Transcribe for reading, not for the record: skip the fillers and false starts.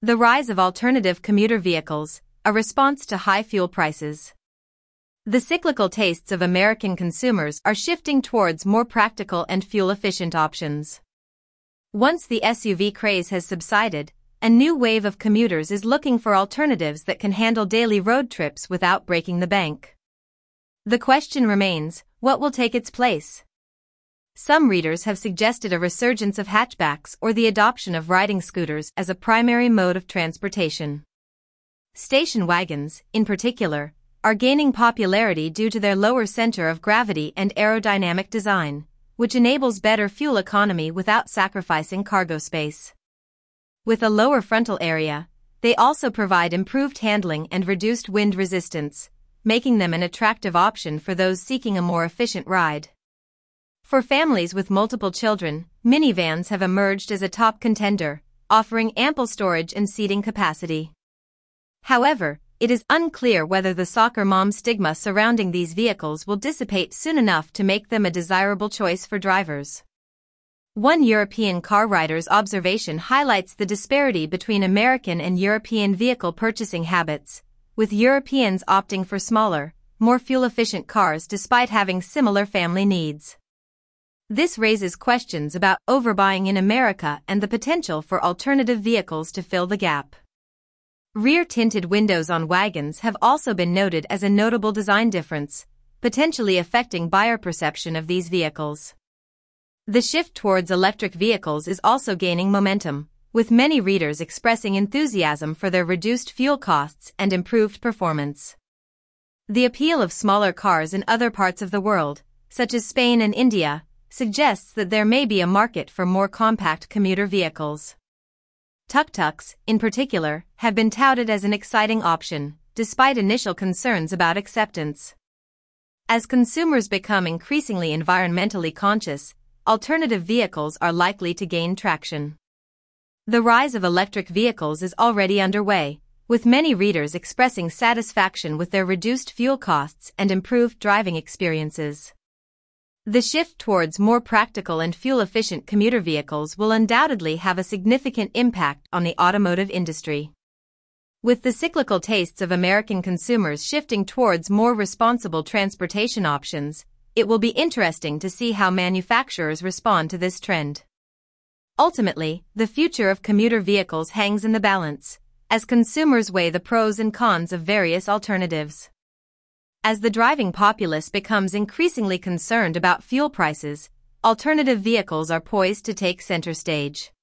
The rise of alternative commuter vehicles, a response to high fuel prices. The cyclical tastes of American consumers are shifting towards more practical and fuel-efficient options. Once the SUV craze has subsided, a new wave of commuters is looking for alternatives that can handle daily road trips without breaking the bank. The question remains, what will take its place? Some readers have suggested a resurgence of hatchbacks or the adoption of riding scooters as a primary mode of transportation. Station wagons, in particular, are gaining popularity due to their lower center of gravity and aerodynamic design, which enables better fuel economy without sacrificing cargo space. With a lower frontal area, they also provide improved handling and reduced wind resistance, making them an attractive option for those seeking a more efficient ride. For families with multiple children, minivans have emerged as a top contender, offering ample storage and seating capacity. However, it is unclear whether the soccer mom stigma surrounding these vehicles will dissipate soon enough to make them a desirable choice for drivers. One European car rider's observation highlights the disparity between American and European vehicle purchasing habits, with Europeans opting for smaller, more fuel-efficient cars despite having similar family needs. This raises questions about overbuying in America and the potential for alternative vehicles to fill the gap. Rear-tinted windows on wagons have also been noted as a notable design difference, potentially affecting buyer perception of these vehicles. The shift towards electric vehicles is also gaining momentum, with many readers expressing enthusiasm for their reduced fuel costs and improved performance. The appeal of smaller cars in other parts of the world, such as Spain and India, suggests that there may be a market for more compact commuter vehicles. Tuk-tuks, in particular, have been touted as an exciting option, despite initial concerns about acceptance. As consumers become increasingly environmentally conscious, alternative vehicles are likely to gain traction. The rise of electric vehicles is already underway, with many readers expressing satisfaction with their reduced fuel costs and improved driving experiences. The shift towards more practical and fuel-efficient commuter vehicles will undoubtedly have a significant impact on the automotive industry. With the cyclical tastes of American consumers shifting towards more responsible transportation options, it will be interesting to see how manufacturers respond to this trend. Ultimately, the future of commuter vehicles hangs in the balance, as consumers weigh the pros and cons of various alternatives. As the driving populace becomes increasingly concerned about fuel prices, alternative vehicles are poised to take center stage.